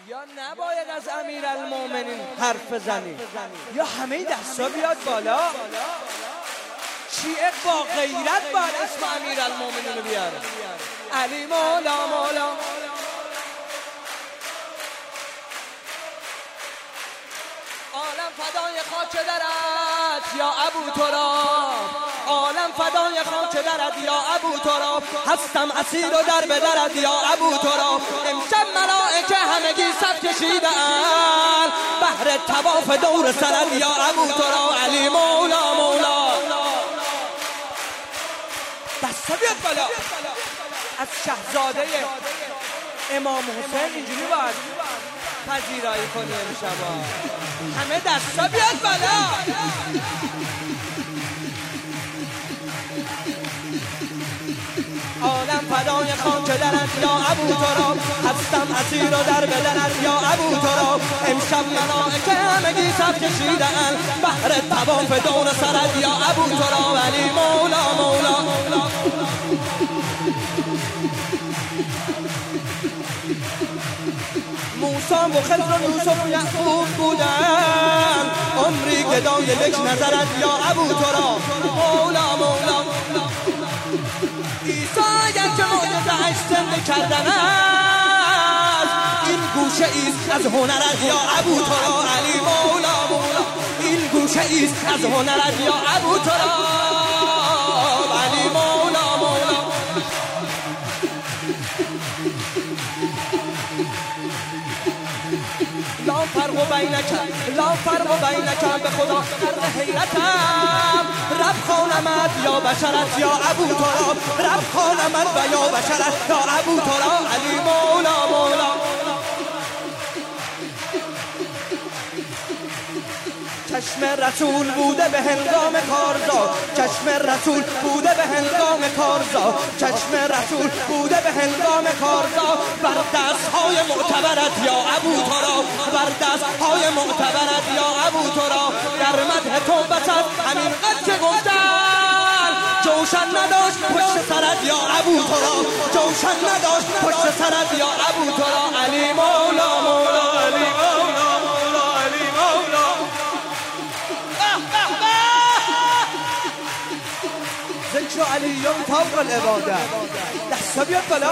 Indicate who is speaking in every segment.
Speaker 1: یا نباید از امیرالمومنین حرف بزنی، یا همه دستا بیاد بالا. شیعه با غیرت باید اسم امیرالمومنین رو بیاره. علی مولا مولا. عالم فدای خاک درت یا ابو تراب، عالم فدای خاک درت یا ابو تراب، هستم اسیر و در به درت یا ابو تراب. امشب ملائکه همگی صف کشیدن بهر طواف دور سرت یا ابو تراب. علی مولا مولا. دستا بیاد بالا. از شهزاده امام حسین اینجوری باید پذیرایی کنی امشب. همه دستا بیاد بالا. عالم فدای خاک درت یا ابو تراب، هستم اسیر و در بدنت یا ابو تراب. امشب ملائکه همگی صف کشیدن بهر طواف دور سرت یا ابو تراب. علی مولا مولا. موسی و خضر و یوسف و یعقوب بودن، عمری گدای یک نظرت یا ابو تراب. مولا مولا. عیسی اگرچه معجزه اش زنده کردن است، این گوشه ایست از هنرت یا ابو تراب. علی مولا مولا. این گوشه ایست از هنرت یا ابو تراب. علی مولا مولا. لا فرق بینک لا فرق بینک، به خدا در حیرتم. رب خانمت یا بشرت یا ابو تراب، رب خانمت و یا بشرت یا ابو تراب. علی مولا مولا. چشم رسول بوده به هنگام کارزا، چشم رسول بوده به هنگام کارزا، چشم رسول بوده به هنگام کارزا. بر دستهای معتبرت یا ابو تراب، بر دستهای معتبرت یا ابو تراب. در مدح تو بسد همین قد که گفتن، جوشن نداشت پشت سرت یا ابو تراب، جوشن نداشت پشت سرت یا ابو تراب. علی مولا مولا. علی مولا مولا. علی مولا. ذکر علی فوق العبادت. دستا بیاد بالا.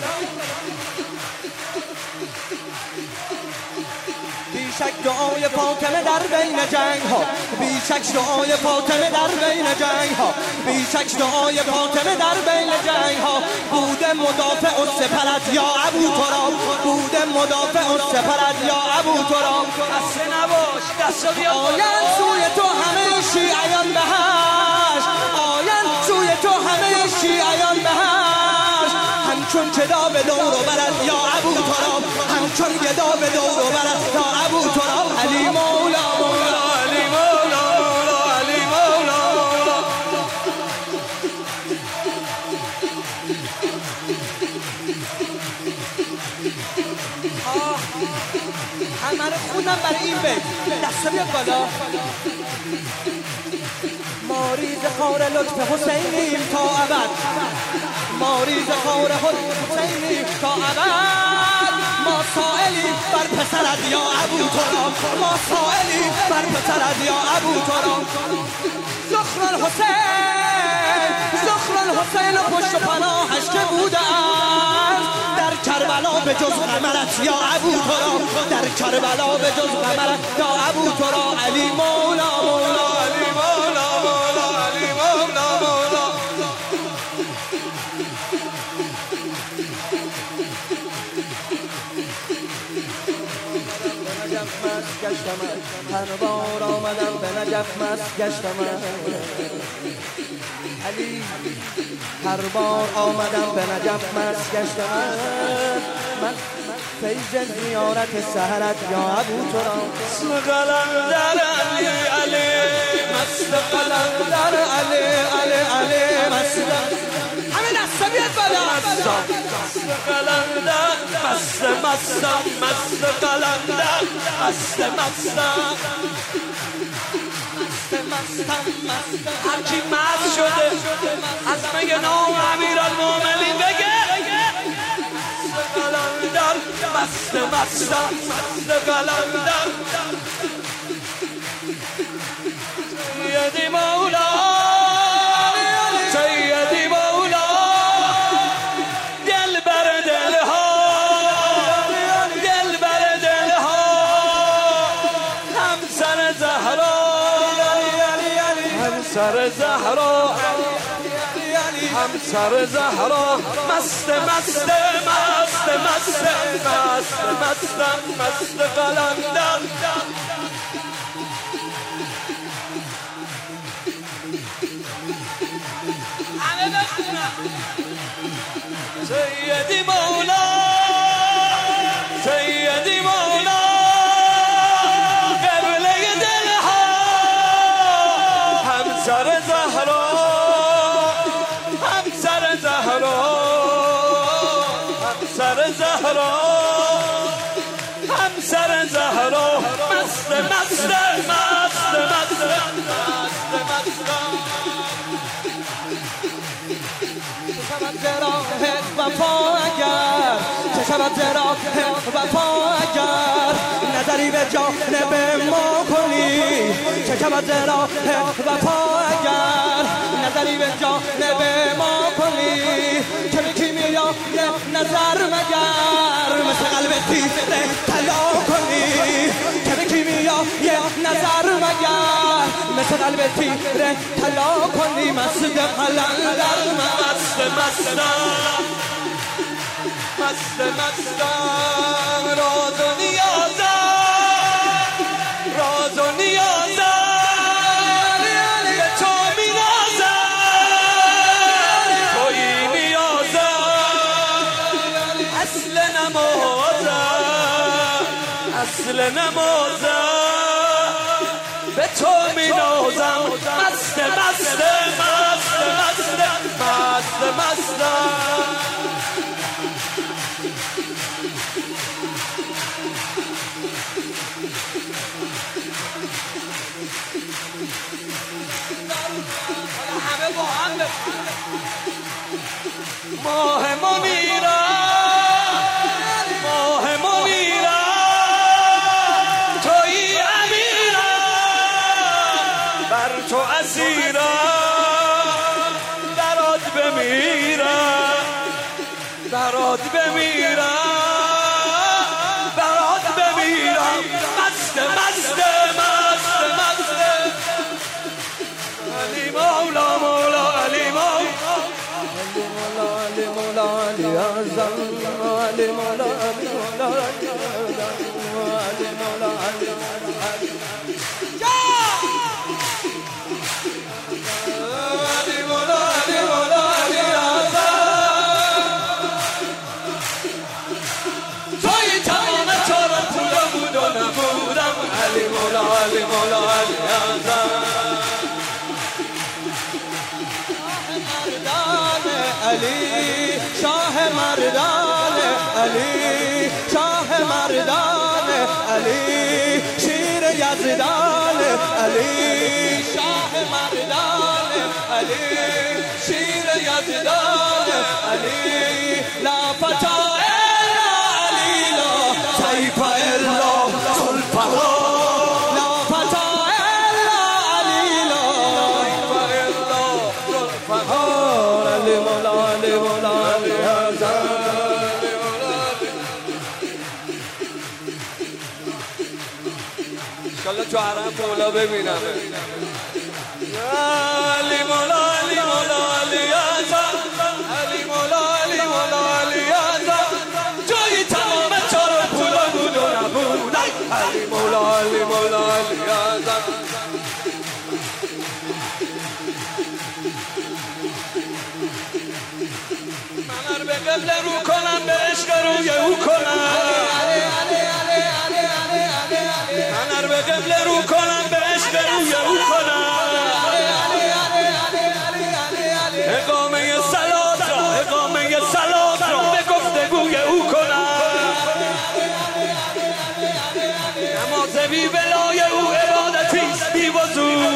Speaker 1: بیشک دعای فاطمه در بین جنگ ها، بیشک دعای فاطمه در بین جنگ ها، بیشک دعای فاطمه در بین جنگ ها. بوده مدافع السپرت یا ابو تراب، بوده مدافع السپرت یا ابو تراب. خسته نباش. دستا بیاد. آیند سوی تو همه شیعیان بهشت، آیند سوی تو همه شیعیان بهشت. همچون گدا به دور و برد یا ابو تراب، همچون گدا به دور و برد یا ابو تراب. علی مولا مولا. علی مولا مولا. علی مولا مولا. همه رو خوندم برای این بیت. دستا بیاد بالا. ماریز خار لطف حسینیم تا ابد، ماریز خار حسینیم تا ابد. ما سائلیم بر پسرت یا ابو تراب، ما سائلیم بر پسرت یا ابو تراب. زخر الحسین، زخر الحسین و پشت و پناهش که بوده است، در کربلا به جز قمرت یا ابو تراب، در کربلا به جز قمرت یا ابو تراب. علی مولا مولا. علی مولا مولا. علی مولا مولا. هر بار آمدم به نجف مست گشتم. علی هر بار آمدم به نجف مست گشتم. من فیض زیارت سحرت یا ابو تراب. مست قلندر علی علی، مست قلندر علی علی علی. مست همه دستا بیاد بالا. مست قلندر، مست مست مست قلندر، مست مست هر کی مست شده از میگه نام امیرالمومنین بگه. مست قلندر، مست مستم مست قلندر سیدی مولا سیدی مولا دل بر دلها دل بر دلها همسر زهرا همسر زهرا همسر زهرا مست مست مست مست مست مست مست قلندر سیدی مولا سیدی مولا قبله دلها همسر زهرا همسر زهرا همسر زهرا همسر زهرا مست مست مست مست مست وفا اگر چه شود زراحت وفا اگر نظری به جانب ما کنی چه شود زراحت وفا اگر نظری به جانب ما کنی چه به کیمیای نظر مگر مثل قلب تیره طلا کنی چه به کیمیای نظر مگر مثل قلب تیره طلا کنی مست قلندر مست مستم مست مستم راز و نیازم راز و نیازم به تو می نازم توی نیازم اصل نمازم اصل نمازم به تو می نازم مست مست مست مست مست مستم ماه منیرم ماه منیرم توی امیرم بر تو اسیرم درات بمیرم درات بمیرم درات بمیرم مست مست مست مست علی مولا مولا علی مولا علی مولا علی اعظم علی مولا علی مولا علی مولا علی علی مولا علی مولا علی اعظم توی تمام چارم پولم بود و نبودم علی مولا علی مولا علی اعظم علی شاه مردان علی شاه مردان علی شیر یزدان علی شاه مردان علی شیر یزدان علی لا فتا الا علی لا سیف الا سلطان لا فتا الا علی لا سیف الا سلطان علی مولا علی مولا علی اعظم انشالله تو حرم مولا ببینم علی مولا علی مولا علی اعظم علی مولا علی مولا علی اعظم جای تمام چار پولا بود و نبود علی مولا علی مولا علی اعظم من به قبل رو کنم به عشق روی او کنم من به قبل رو کنم به عشق روی او کنم اقامه صلات را اقامه صلات را به گفتگوی او کنم نماز بی ولای او عبادتیست بی وضو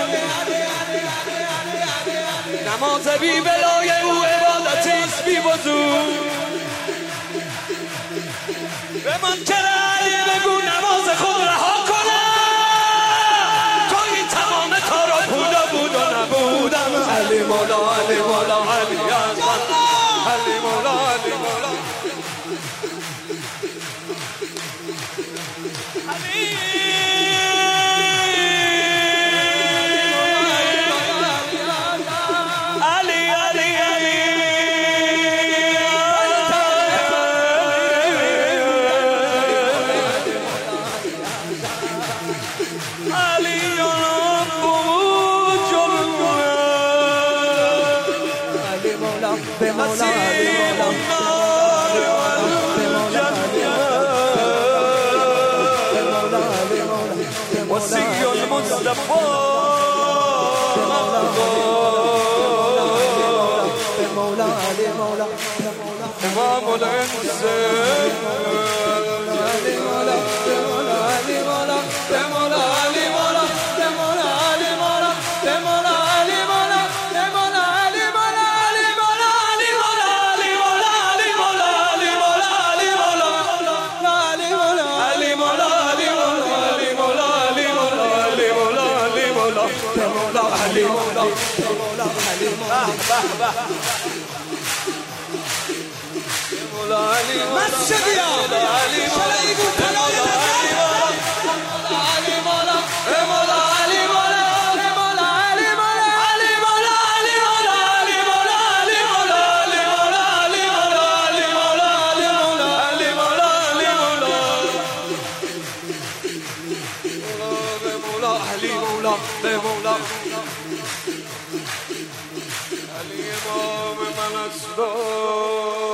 Speaker 1: نماز بی ولای او عبادتیست بی وضو
Speaker 2: به منکر علی بگو نماز خود رها کنه تو این تمام کارا بود و نبودم علی مولا علی مولا علی اکبر علی مولا علی مولا وصي المصطفى إمام الإنس
Speaker 1: مسجد يا شريف الكلاية علي مولا مولا علي مولا مولا علي مولا علي مولا علي مولا علي مولا علي مولا علي مولا علي مولا علي مولا علي مولا علي مولا علي مولا علي مولا الإمام من أسلم